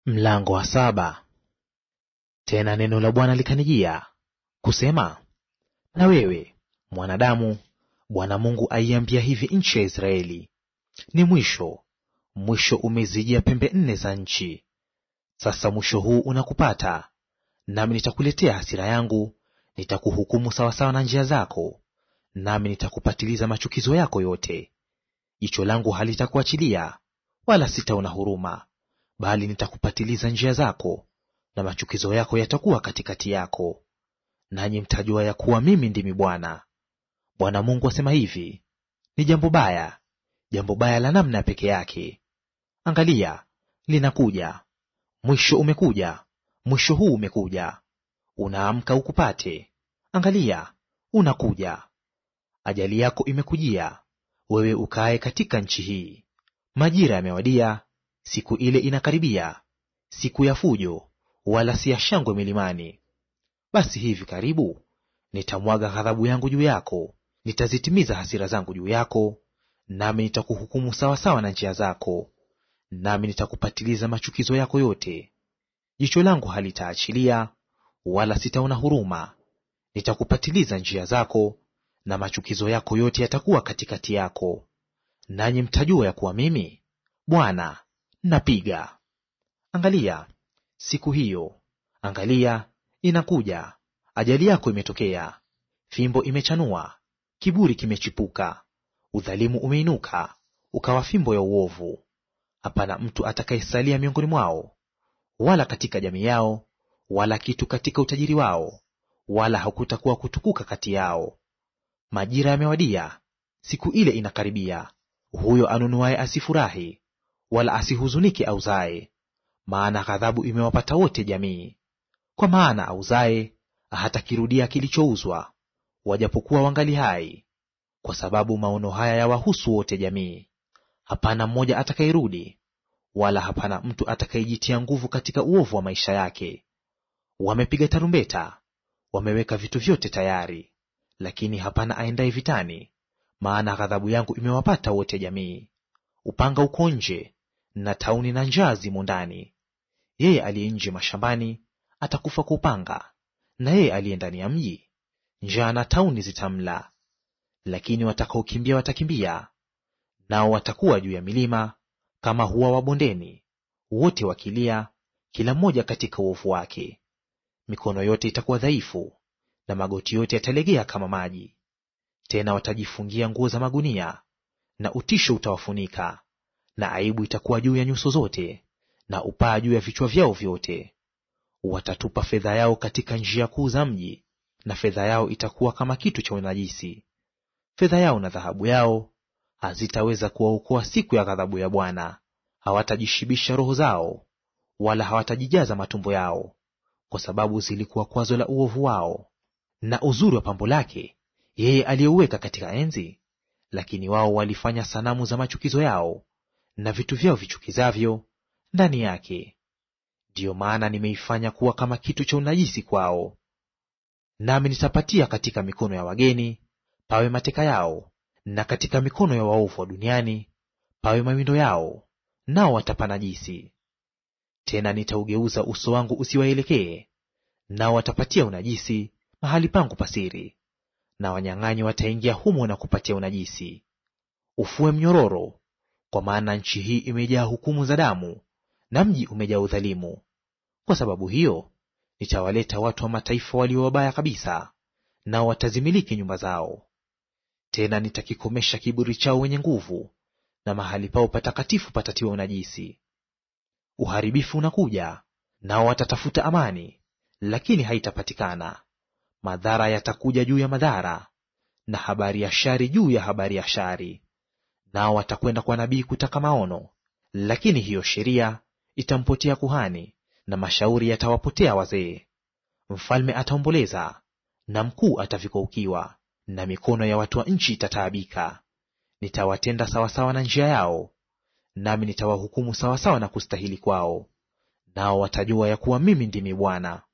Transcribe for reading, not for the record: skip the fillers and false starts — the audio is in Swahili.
Mlango wa saba. Tena neno la Bwana likanijia kusema, na wewe mwanadamu, Bwana Mungu aiambia hivi nchi ya Israeli, ni mwisho, mwisho umezijia pembe nne za nchi. Sasa mwisho huu unakupata, nami nitakuletea hasira yangu, nitakuhukumu sawasawa na njia zako, nami nitakupatiliza machukizo yako yote. Jicho langu halitakuachilia, wala sitaona huruma, bali nitakupatiliza njia zako, na machukizo yako yatakuwa katikati yako. Nanyi mtajua ya kuwa mimi ndimi Bwana. Bwana Mungu asema hivi, ni jambo baya la namna peke yake. Angalia, linakuja, mwisho umekuja, mwisho huu umekuja. Unaamka ukupate, angalia, unakuja. Ajali yako imekujia, wewe ukaaye katika nchi hii. Majira yamewadia, siku ile inakaribia, siku ya fujo, wala si ya shangwe milimani. Basi hivi karibu nitamwaga ghadhabu yangu juu yako, nitazitimiza hasira zangu juu yako, nami nitakuhukumu sawasawa na njia zako, nami nitakupatiliza machukizo yako yote. Jicho langu halitaachilia, wala sitaona huruma. Nitakupatiliza njia zako, na machukizo yako yote yatakuwa katikati yako. Nanyi mtajua ya kuwa mimi Bwana napiga. Angalia, siku hiyo, angalia, inakuja, ajali yako imetokea. Fimbo imechanua, kiburi kimechipuka, udhalimu umeinuka, ukawa fimbo ya uovu. Hapana mtu atakayesalia miongoni mwao, wala katika jamii yao, wala kitu katika utajiri wao, wala hakutakuwa kutukuka kati yao. Majira yamewadia, siku ile inakaribia. Huyo anunuaye asifurahi, wala asihuzunike auzaye, maana ghadhabu imewapata wote jamii. Kwa maana auzaye hatakirudia kilichouzwa, wajapokuwa wangali hai, kwa sababu maono haya yawahusu wote jamii. Hapana mmoja atakayerudi, wala hapana mtu atakayejitia nguvu katika uovu wa maisha yake. Wamepiga tarumbeta, wameweka vitu vyote tayari, lakini hapana aendaye vitani, maana ghadhabu yangu imewapata wote jamii. Upanga uko nje, na tauni na njaa zimo ndani. Yeye aliye nje mashambani atakufa kwa upanga, na yeye aliye ndani ya mji, njaa na tauni zitamla. Lakini watakaokimbia watakimbia, nao watakuwa juu ya milima kama hua wa bondeni, wote wakilia, kila mmoja katika uovu wake. Mikono yote itakuwa dhaifu, na magoti yote yatalegea kama maji. Tena watajifungia nguo za magunia, na utisho utawafunika, na aibu itakuwa juu ya nyuso zote, na upaa juu ya vichwa vyao vyote. Watatupa fedha yao katika njia kuu za mji, na fedha yao itakuwa kama kitu cha unajisi. Fedha yao na dhahabu yao hazitaweza kuwaokoa siku ya ghadhabu ya Bwana. Hawatajishibisha roho zao, wala hawatajijaza matumbo yao, kwa sababu zilikuwa kwazo la uovu wao. Na uzuri wa pambo lake yeye aliyeuweka katika enzi, lakini wao walifanya sanamu za machukizo yao, na vitu vyao vichukizavyo ndani yake. Ndiyo maana nimeifanya kuwa kama kitu cha unajisi kwao. Nami nitapatia katika mikono ya wageni pawe mateka yao, na katika mikono ya waovu wa duniani pawe mawindo yao, nao watapanajisi. Tena nitaugeuza uso wangu usiwaelekee, nao watapatia unajisi mahali pangu pasiri, na wanyang'anyi wataingia humo na kupatia unajisi. Ufue mnyororo, kwa maana nchi hii imejaa hukumu za damu, na mji umejaa udhalimu. Kwa sababu hiyo nitawaleta watu wa mataifa walio wabaya kabisa, nao watazimiliki nyumba zao. Tena nitakikomesha kiburi chao wenye nguvu, na mahali pao patakatifu patatiwa unajisi. Uharibifu unakuja, nao watatafuta amani, lakini haitapatikana. Madhara yatakuja juu ya madhara, na habari ya shari juu ya habari ya shari. Nao watakwenda kwa nabii kutaka maono, lakini hiyo sheria itampotea kuhani, na mashauri yatawapotea wazee. Mfalme ataomboleza, na mkuu atavikwa ukiwa, na mikono ya watu wa nchi itataabika. Nitawatenda sawasawa na njia yao, nami nitawahukumu sawasawa na kustahili kwao. Nao watajua ya kuwa mimi ndimi Bwana.